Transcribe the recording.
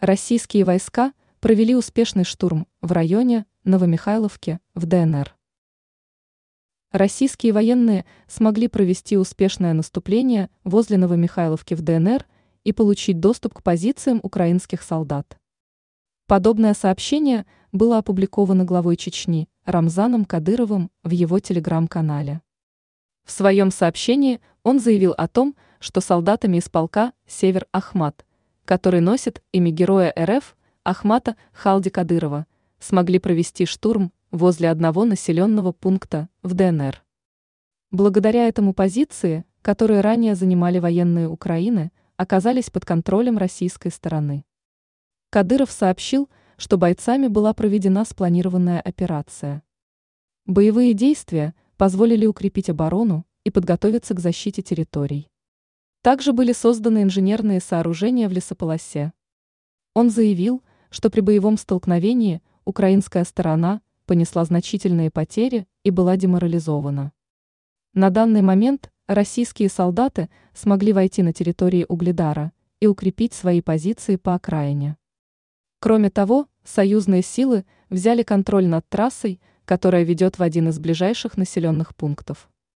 Российские войска провели успешный штурм в районе Новомихайловки в ДНР. Российские военные смогли провести успешное наступление возле Новомихайловки в ДНР и получить доступ к позициям украинских солдат. Подобное сообщение было опубликовано главой Чечни Рамзаном Кадыровым в его телеграм-канале. В своем сообщении он заявил о том, что солдатами из полка «Север Ахмат», который носит имя героя РФ Ахмата Халди Кадырова, смогли провести штурм возле одного населенного пункта в ДНР. Благодаря этому позиции, которые ранее занимали военные Украины, оказались под контролем российской стороны. Кадыров сообщил, что бойцами была проведена спланированная операция. Боевые действия позволили укрепить оборону и подготовиться к защите территорий. Также были созданы инженерные сооружения в лесополосе. Он заявил, что при боевом столкновении украинская сторона понесла значительные потери и была деморализована. На данный момент российские солдаты смогли войти на территории Угледара и укрепить свои позиции по окраине. Кроме того, союзные силы взяли контроль над трассой, которая ведет в один из ближайших населенных пунктов.